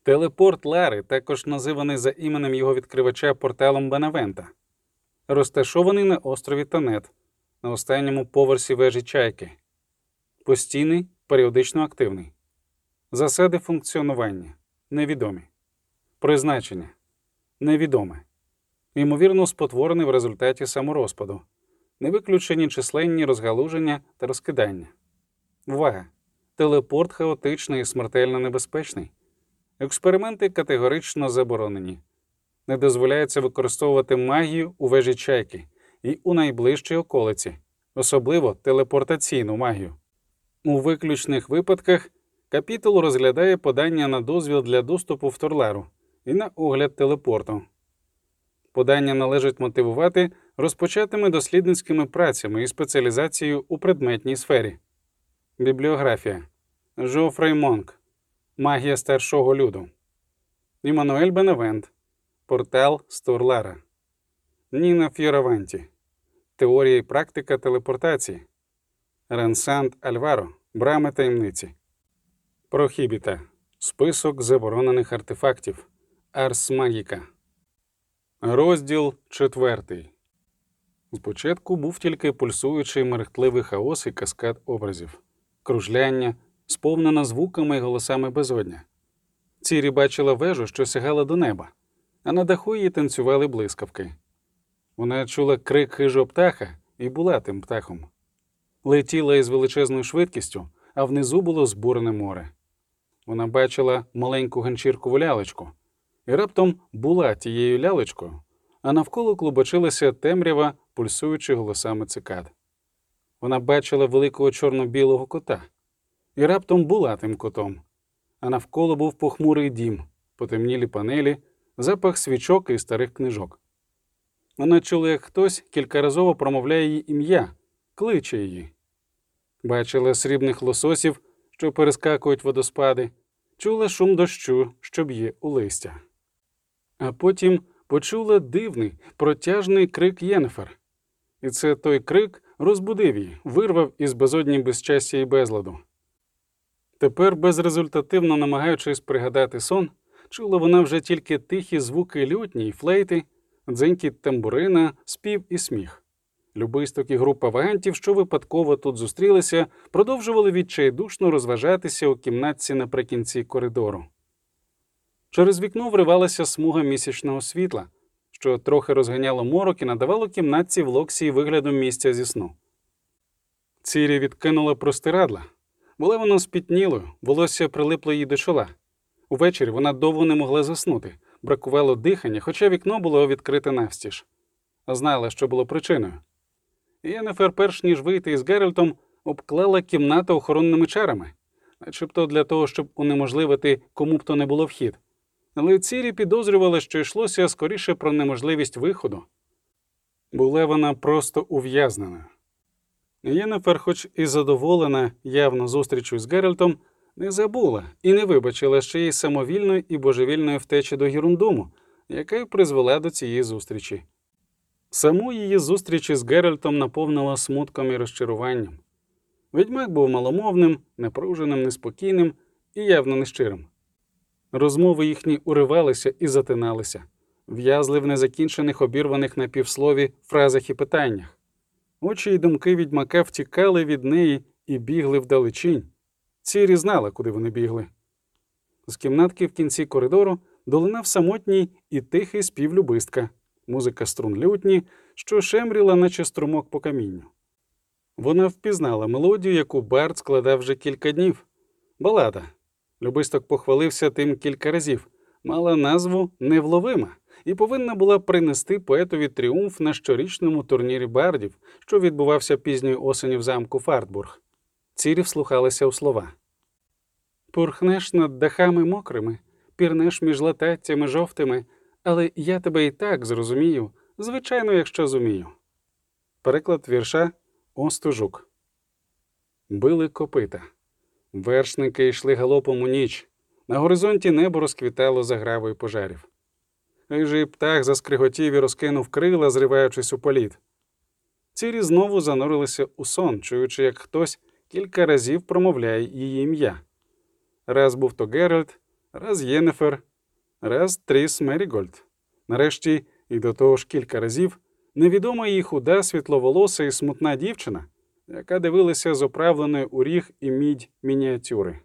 Телепорт Лари, також називаний за іменем його відкривача порталом Беневента, розташований на острові Тонет, на останньому поверсі вежі Чайки. Постійний, періодично активний. Засади функціонування – невідомі. Призначення – невідоме. Ймовірно, спотворений в результаті саморозпаду. Не виключені численні розгалуження та розкидання. Увага! Телепорт хаотичний і смертельно небезпечний. Експерименти категорично заборонені. Не дозволяється використовувати магію у вежі Чайки і у найближчій околиці, особливо телепортаційну магію. У виключних випадках капітул розглядає подання на дозвіл для доступу в Торлару і на огляд телепорту. Подання належить мотивувати розпочатими дослідницькими працями і спеціалізацією у предметній сфері. Бібліографія. Жофрей Монк. Магія старшого люду. Іммануель Беневент. Портал з Торлара. Ніна Фіораванті. Теорія і практика телепортації. Ренсант Альваро. Брами таємниці. Прохібіта. Список заборонених артефактів. Арс Магіка. Розділ 4. Спочатку був тільки пульсуючий мерехтливий хаос і каскад образів. Кружляння, сповнена звуками і голосами безодня. Цірі бачила вежу, що сягала до неба, а на даху її танцювали блискавки. Вона чула крик хижого птаха і була тим птахом. Летіла із величезною швидкістю, а внизу було збурене море. Вона бачила маленьку ганчіркову лялечку, і раптом була тією лялечкою, а навколо клубочилася темрява, пульсуючи голосами цикад. Вона бачила великого чорно-білого кота, і раптом була тим котом, а навколо був похмурий дім, потемнілі панелі, запах свічок і старих книжок. Вона чула, як хтось кількаразово промовляє її ім'я, кличе її. Бачила срібних лососів, що перескакують водоспади, чула шум дощу, що б'є у листя. А потім почула дивний, протяжний крик Єннефер. І це той крик розбудив її, вирвав із безодні безчастя і безладу. Тепер, безрезультативно намагаючись пригадати сон, чула вона вже тільки тихі звуки лютні й флейти, дзенькіт тамбурина, спів і сміх. Любисток і група вагантів, що випадково тут зустрілися, продовжували відчайдушно розважатися у кімнатці наприкінці коридору. Через вікно вривалася смуга місячного світла, що трохи розганяло морок і надавало кімнатці в Локсії вигляду місця зі сну. Цірі відкинула простирадла. Була вона спітнілою, волосся прилипло їй до чола. Увечері вона довго не могла заснути, бракувало дихання, хоча вікно було відкрите навстіж. Знала, що було причиною. Єннефер, перш ніж вийти із Геральтом, обклала кімнату охоронними чарами, начебто для того, щоб унеможливити кому б то не було вхід. Але Цірі підозрювала, що йшлося скоріше про неможливість виходу. Була вона просто ув'язнена. Єннефер, хоч і задоволена явно зустрічю з Геральтом, не забула і не вибачила ще й самовільної і божевільної втечі до Гірундуму, яка й призвела до цієї зустрічі. Саму її зустріч із Геральтом наповнила смутком і розчаруванням. Відьмак був маломовним, напруженим, неспокійним і явно нещирим. Розмови їхні уривалися і затиналися, в'язли в незакінчених обірваних на півслові фразах і питаннях. Очі й думки відьмака втікали від неї і бігли вдалечінь. Цірі знала, куди вони бігли. З кімнатки в кінці коридору долинав самотній і тихий спів любистка, музика струн лютні, що шемріла, наче струмок по камінню. Вона впізнала мелодію, яку Бард складав вже кілька днів. Балада. Любисток похвалився тим кілька разів. Мала назву «Невловима» і повинна була принести поетові тріумф на щорічному турнірі бардів, що відбувався пізньої осені в замку Фартбург. Цірі вслухалася у слова. «Пурхнеш над дахами мокрими, пірнеш між лататтями жовтими, але я тебе і так зрозумію, звичайно, якщо зумію». Переклад вірша Остужук. Били копита. Вершники йшли галопом у ніч. На горизонті небо розквітало загравою пожарів. Рижий птах заскриготів і розкинув крила, зриваючись у політ. Цірі знову занурилися у сон, чуючи, як хтось кілька разів промовляє її ім'я. Раз був то Геральт, раз Єнефер, раз Тріс Мерігольд. Нарешті, і до того ж кілька разів, невідома їй худа, світловолоса і смутна дівчина, яка дивилася з оправленої у ріг і мідь мініатюри.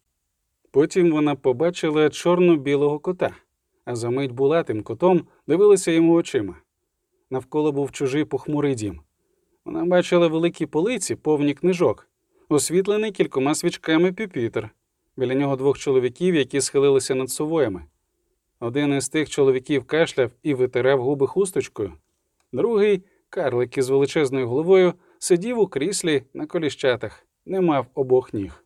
Потім вона побачила чорно-білого кота, а за мить була тим котом, дивилася йому очима. Навколо був чужий похмурий дім. Вона бачила великі полиці, повні книжок, освітлений кількома свічками пюпітер. Біля нього двох чоловіків, які схилилися над сувоями. Один із тих чоловіків кашляв і витирав губи хусточкою. Другий, карлик із величезною головою, сидів у кріслі на коліщатах, не мав обох ніг.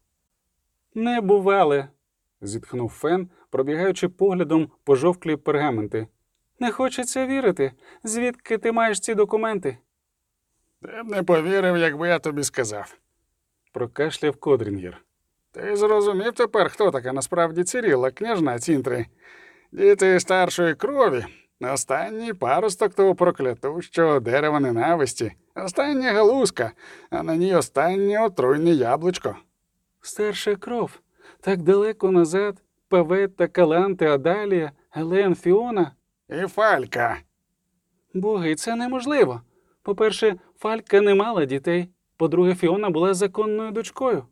«Не бували», – зітхнув Фен, пробігаючи поглядом пожовклі пергаменти. «Не хочеться вірити. Звідки ти маєш ці документи?» «Ти б не повірив, якби я тобі сказав», – прокашляв Кодрінгер. «Ти зрозумів тепер, хто така насправді Цирілла, княжна Цінтри? Діти старшої крові, останній паросток того проклятущого дерева ненависті, остання галузка, а на ній останнє отруйне яблучко». «Старша кров. Так далеко назад. Паветта, Каланте, Адалія, Елен, Фіона». «І Фалька». «Боги, це неможливо. По-перше, Фалька не мала дітей. По-друге, Фіона була законною дочкою».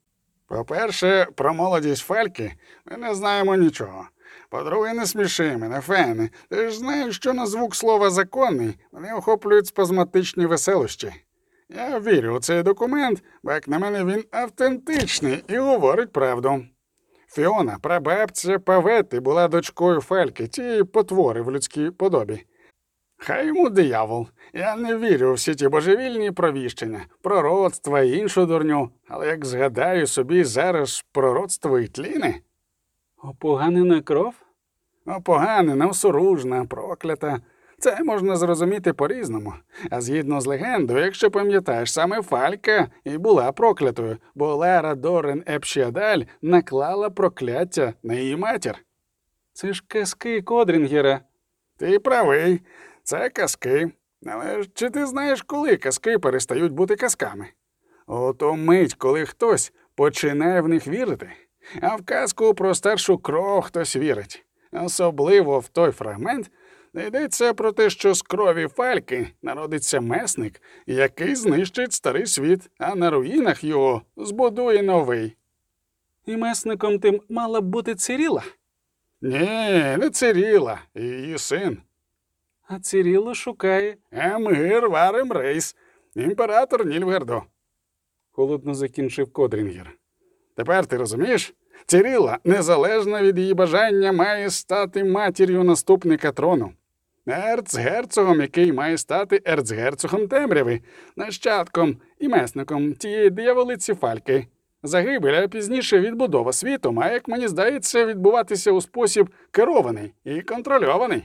«По-перше, про молодість Фальки ми не знаємо нічого. По-друге, не сміши мене, Фене. Ти ж знаєш, що на звук слова «законний» вони охоплюють спазматичні веселощі. Я вірю у цей документ, бо, як на мене, він автентичний і говорить правду. Фіона, прабабця Паветти, була дочкою Фальки, тієї потвори в людській подобі. Хай йому диявол. Я не вірю у всі ті божевільні провіщення, пророцтва і іншу дурню, але як згадаю собі зараз пророцтво і тліни... Опоганена кров? Опоганена, осоружна, проклята. Це можна зрозуміти по-різному. А згідно з легендою, якщо пам'ятаєш, саме Фалька і була проклятою, бо Лара Дорен Епшіадаль наклала прокляття на її матір. Це ж казки Кодрінгера. Ти правий, це казки. Але чи ти знаєш, коли казки перестають бути казками? Ото мить, коли хтось починає в них вірити. А в казку про старшу кров хтось вірить. Особливо в той фрагмент, де йдеться про те, що з крові Фальки народиться месник, який знищить старий світ, а на руїнах його збудує новий. І месником тим мала б бути Циріла? Ні, не Циріла, її син. А Цирілу шукає Емгир Варем Рейс, імператор Нільфгарду. Холодно закінчив Кодрінгер. Тепер ти розумієш? Циріла, незалежно від її бажання, має стати матір'ю наступника трону. Ерцгерцогом, який має стати ерцгерцогом темряви, нащадком і месником тієї дияволиці Фальки. Загибель, а пізніше відбудова світу має, як мені здається, відбуватися у спосіб керований і контрольований.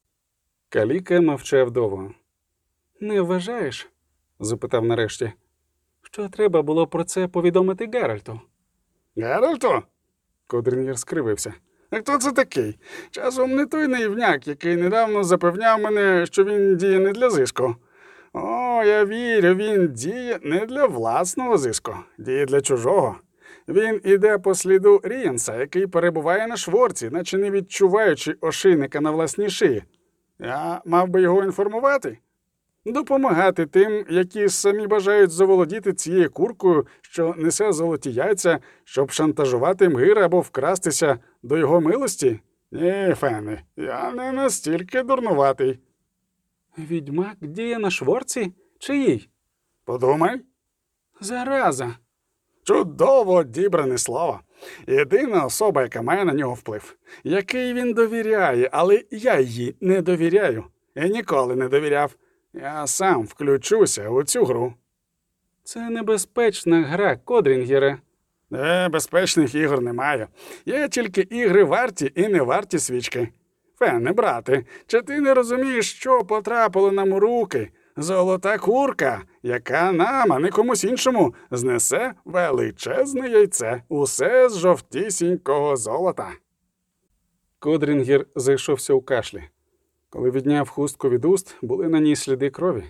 Каліка мовчав довго. «Не вважаєш?» – запитав нарешті. «Що треба було про це повідомити Геральту?» «Геральту?» Кодрінгер скривився. «А хто це такий? Часом не той наївняк, який недавно запевняв мене, що він діє не для зиску. О, я вірю, він діє не для власного зиску, діє для чужого. Він іде по сліду Рієнса, який перебуває на шворці, наче не відчуваючи ошийника на власній шиї. Я мав би його інформувати? Допомагати тим, які самі бажають заволодіти цією куркою, що несе золоті яйця, щоб шантажувати Мгира або вкрастися до його милості? Ні, Фене, я не настільки дурнуватий». «Відьмак діє на шворці? Чиїй?» «Подумай». «Зараза!» «Чудово дібране слово. Єдина особа, яка має на нього вплив. Який він довіряє, але я їй не довіряю. І ніколи не довіряв. Я сам включуся у цю гру». «Це небезпечна гра, Кодрінгере». «Безпечних ігор немає. Є тільки ігри варті і не варті свічки. Фене, брате, чи ти не розумієш, що потрапило нам у руки? Золота курка, яка нам, а не комусь іншому, знесе величезне яйце, усе з жовтісінького золота». Кодрінгер зайшовся у кашлі. Коли відняв хустку від уст, були на ній сліди крові.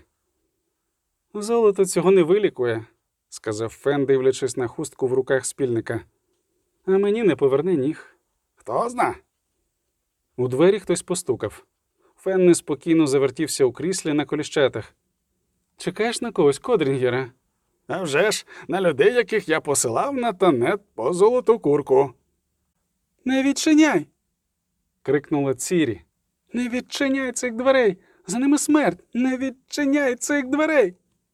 «Золото цього не вилікує», – сказав Фен, дивлячись на хустку в руках спільника. «А мені не поверне ніг. хто зна? У двері хтось постукав. Фен неспокійно завертівся у кріслі на коліщатах. «Чекаєш на когось, Кодрінгере?» А вже ж, на людей, яких я посилав на Танет по золоту курку. «Не відчиняй!» – крикнула Цірі. «Не відчиняй цих дверей! За ними смерть! Не відчиняй цих дверей!»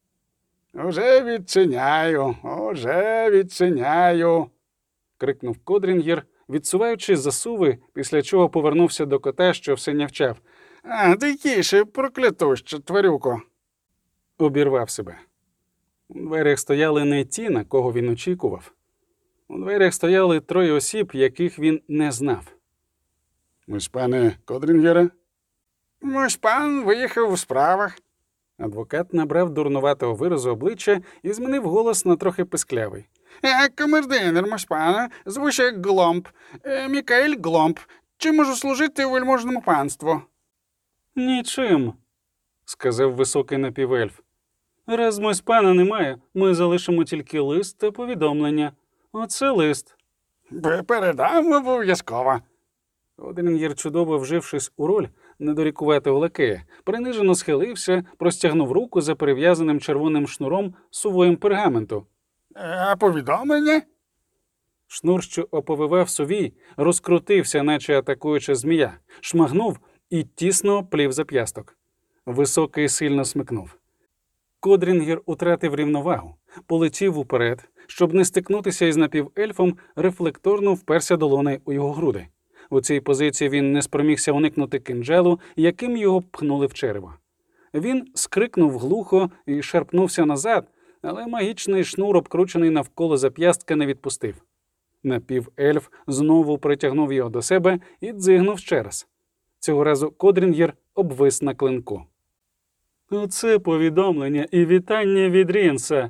Уже відчиняю!» – крикнув Кодрінгер, відсуваючи засуви, після чого повернувся до кота, що все нявчав. «А, тихіше, проклятуща тварюко!» Обірвав себе. У дверях стояли не ті, на кого він очікував. У дверях стояли 3 осіб, яких він не знав. «Мось пане Кодрінгере?» «Мось пан виїхав у справах». Адвокат набрав дурнуватого виразу обличчя і змінив голос на трохи писклявий. «Камердинер, мось пане, звуся Гломб, Мікаель Гломб. Чи можу служити вельможному панству?» «Нічим», – сказав високий напівельф. «Раз мось пана немає, ми залишимо тільки лист та повідомлення. Оце лист». «Передам обов'язково». Кодрінгер, чудово вжившись у роль недорікуватого лакея, принижено схилився, простягнув руку за перев'язаним червоним шнуром сувоєм пергаменту. «А повідомлення?» Шнур, що оповивав сувій, розкрутився, наче атакуюча змія, шмагнув і тісно плів зап'ясток. Високий сильно смикнув. Кодрінгер утратив рівновагу, полетів уперед, щоб не стикнутися із напівельфом, рефлекторно вперся долонею у його груди. У цій позиції він не спромігся уникнути кинджалу, яким його пхнули в черево. Він скрикнув глухо і шарпнувся назад, але магічний шнур, обкручений навколо зап'ястка, не відпустив. Напівельф знову притягнув його до себе і дзигнув ще раз. Цього разу Кодрінгер обвис на клинку. «Оце повідомлення і вітання від Рінса!»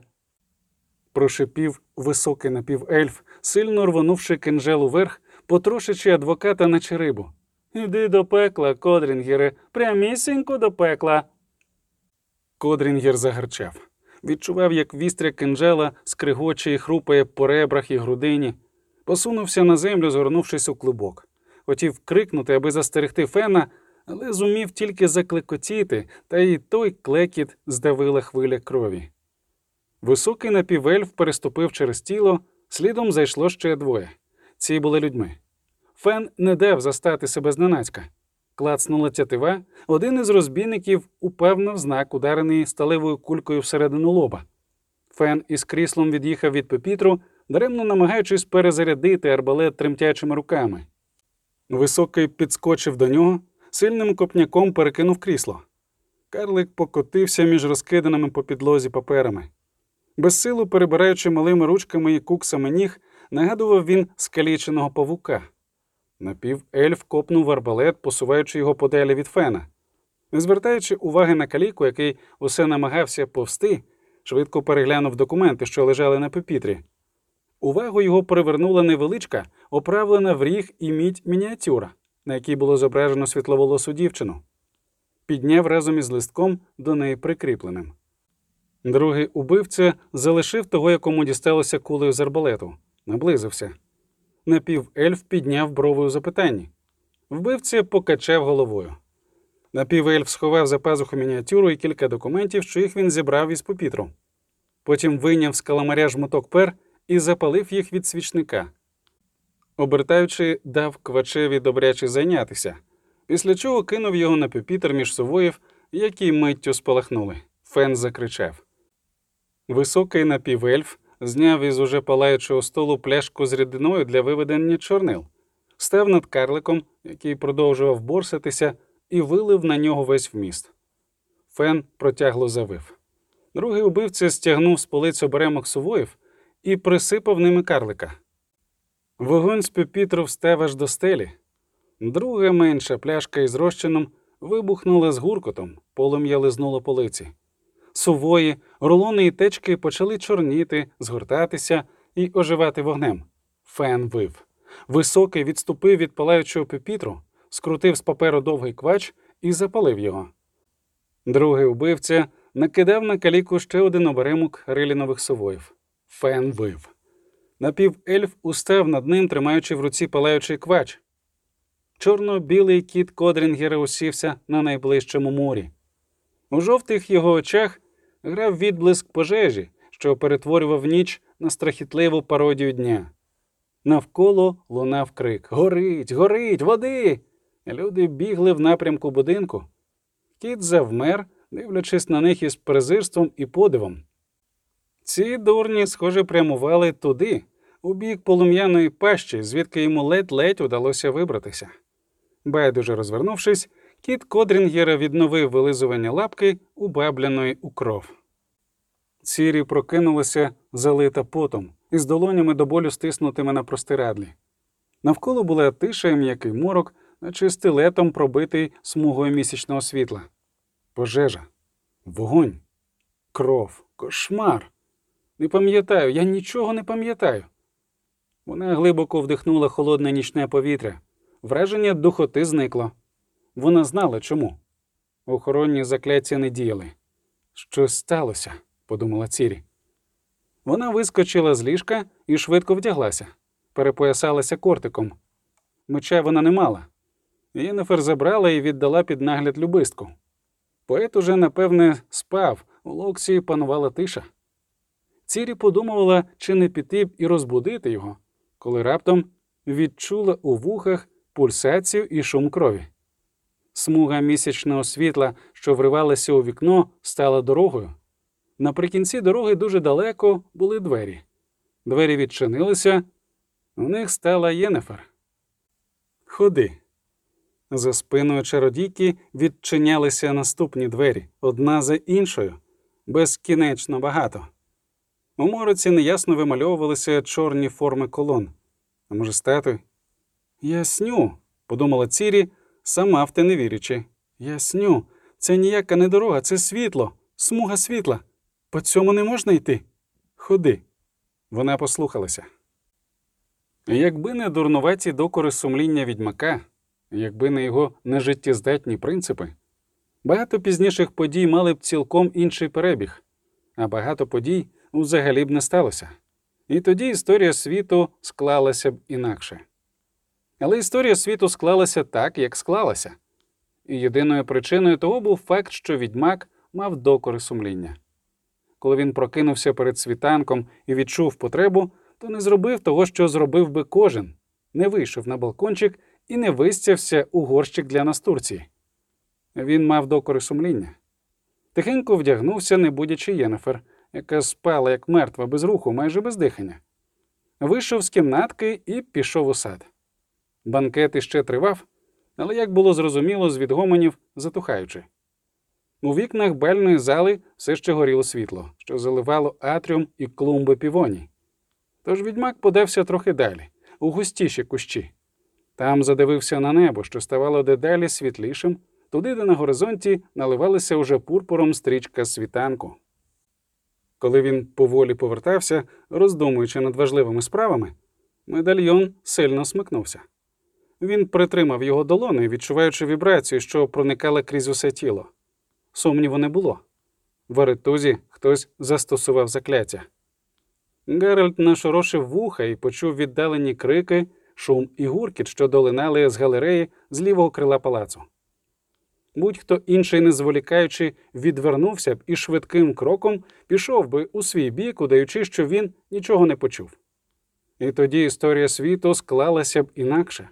прошипів високий напівельф, сильно рвонувши кинджал уверх, потрошачи адвоката наче рибу. «Іди до пекла, Кодрінгере, прямісінько до пекла!» Кодрінгер загарчав. Відчував, як вістря кинджала скригоче і хрупає по ребрах і грудині. Посунувся на землю, згорнувшись у клубок. Хотів крикнути, аби застерегти Фена, але зумів тільки заклекотіти, та й той клекіт здавила хвиля крові. Високий напівельф переступив через тіло, слідом зайшло ще 2. Ці були людьми. Фен не дав застати себе зненацька. Клацнула тятива, один із розбійників упав навзнак, ударений сталевою кулькою всередину лоба. Фен із кріслом від'їхав від пепітру, даремно намагаючись перезарядити арбалет тремтячими руками. Високий підскочив до нього, сильним копняком перекинув крісло. Карлик покотився між розкиданими по підлозі паперами. Безсилу перебираючи малими ручками і куксами ніг, нагадував він скаліченого павука. Напівельф копнув арбалет, посуваючи його подалі від Фена. Не звертаючи уваги на каліку, який усе намагався повсти, швидко переглянув документи, що лежали на пепітрі. Увагу його привернула невеличка, оправлена в ріг і мідь мініатюра, на якій було зображено світловолосу дівчину. Підняв разом із листком до неї прикріпленим. Другий убивця залишив того, якому дісталося кулею з арбалету. Наблизився. Напівельф підняв брови у запитанні. Вбивця покачав головою. Напівельф сховав за пазуху мініатюру і кілька документів, що їх він зібрав із пепітру. Потім вийняв з каламаря жмуток пер і запалив їх від свічника. Обертаючи, дав квачеві добряче зайнятися, після чого кинув його на пепітр між сувоїв, які миттю спалахнули. Фен закричав. Високий напівельф зняв із уже палаючого столу пляшку з рідиною для виведення чорнил, став над карликом, який продовжував борсатися, і вилив на нього весь вміст. Фен протягло завив. Другий убивця стягнув з полиць оберемок сувоїв і присипав ними карлика. Вогонь з пепітру встав аж до стелі. Друга менша пляшка із розчином вибухнула з гуркотом, полум'я лизнуло полиці. Сувої, рулони і течки почали чорніти, згортатися і оживати вогнем. Фен вив. Високий відступив від палаючого пепітру, скрутив з паперу довгий квач і запалив його. Другий убивця накидав на каліку ще один оберемок рилінових сувоїв. Фен вив. Напівельф устав над ним, тримаючи в руці палаючий квач. Чорно-білий кіт Кодрінгера усівся на найближчому мурі. У жовтих його очах грав відблиск пожежі, що перетворював ніч на страхітливу пародію дня. Навколо лунав крик: «Горить! Горить! Води!» Люди бігли в напрямку будинку. Кіт завмер, дивлячись на них із презирством і подивом. Ці дурні, схоже, прямували туди, у бік полум'яної пащі, звідки йому ледь-ледь удалося вибратися. Байдуже розвернувшись, кіт Кодрінгера відновив вилизування лапки, убабляної у кров. Цірі прокинулася, залита потом, із долонями до болю стиснутими на простирадлі. Навколо була тиша і м'який морок, наче стилетом пробитий смугою місячного світла. Пожежа. Вогонь. Кров. Кошмар. Не пам'ятаю, я нічого не пам'ятаю. Вона глибоко вдихнула холодне нічне повітря. Враження духоти зникло. Вона знала, чому. Охоронні закляття не діяли. «Щось сталося», – подумала Цірі. Вона вискочила з ліжка і швидко вдяглася. Перепоясалася кортиком. Меча вона не мала. Єннефер забрала і віддала під нагляд любистку. Поет уже, напевне, спав, у Локсі панувала тиша. Цірі подумувала, чи не піти б і розбудити його, коли раптом відчула у вухах пульсацію і шум крові. Смуга місячного світла, що вривалася у вікно, стала дорогою. Наприкінці дороги дуже далеко були двері. Двері відчинилися, у них стала Єннефер. «Ходи». За спиною чародійки відчинялися наступні двері, одна за іншою, безкінечно багато. У мороці неясно вимальовувалися чорні форми колон. А може, статуй? «Я сню», – подумала Цірі, сама в те не вірячи. «Я сню. Це ніяка не дорога, це світло, смуга світла. По цьому не можна йти. Ходи». Вона послухалася. Якби не дурнуваті докори сумління відьмака, якби не його нежиттєздатні принципи, багато пізніших подій мали б цілком інший перебіг, а багато подій взагалі б не сталося. І тоді історія світу склалася б інакше. Але історія світу склалася так, як склалася. І єдиною причиною того був факт, що відьмак мав докори сумління. Коли він прокинувся перед світанком і відчув потребу, то не зробив того, що зробив би кожен, не вийшов на балкончик і не вистявся у горщик для настурції. Він мав докори сумління. Тихенько вдягнувся, не будячи Єннефер, яка спала як мертва, без руху, майже без дихання. Вийшов з кімнатки і пішов у сад. Банкет іще тривав, але, як було зрозуміло з відгомонів, затухаючи. У вікнах бальної зали все ще горіло світло, що заливало атріум і клумби півоній. Тож відьмак подався трохи далі, у густіші кущі. Там задивився на небо, що ставало дедалі світлішим, туди, де на горизонті наливалася уже пурпуром стрічка світанку. Коли він поволі повертався, роздумуючи над важливими справами, медальйон сильно смикнувся. Він притримав його долоною, відчуваючи вібрацію, що проникала крізь усе тіло. Сумніву не було. В Аритузі хтось застосував закляття. Геральт нашорошив вуха і почув віддалені крики, шум і гуркіт, що долинали з галереї з лівого крила палацу. Будь-хто інший, не зволікаючи, відвернувся б і швидким кроком пішов би у свій бік, удаючи, що він нічого не почув. І тоді історія світу склалася б інакше.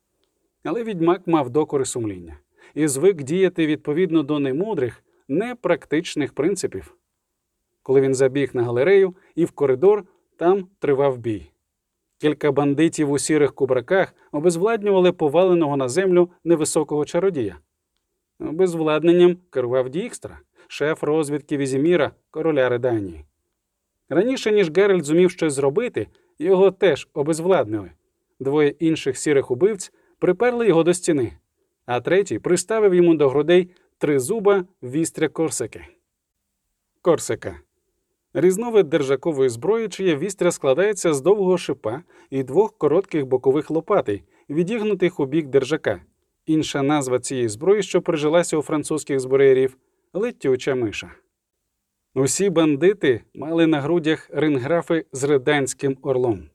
Але відьмак мав докори сумління і звик діяти відповідно до немудрих, непрактичних принципів. Коли він забіг на галерею і в коридор, там тривав бій. Кілька бандитів у сірих кубраках обезвладнювали поваленого на землю невисокого чародія. Обезвладненням керував Дікстра, шеф розвідки Візіміра, короля Реданії. Раніше, ніж Геральт зумів щось зробити, його теж обезвладнили. Двоє інших сірих убивць приперли його до стіни, а третій приставив йому до грудей тризуба вістря корсики. Корсика – різновид держакової зброї, чиє вістря складається з довгого шипа і двох коротких бокових лопатей, відігнутих у бік держака. Інша назва цієї зброї, що прижилася у французьких зброярів – летюча миша. Усі бандити мали на грудях ринграфи з риданським орлом.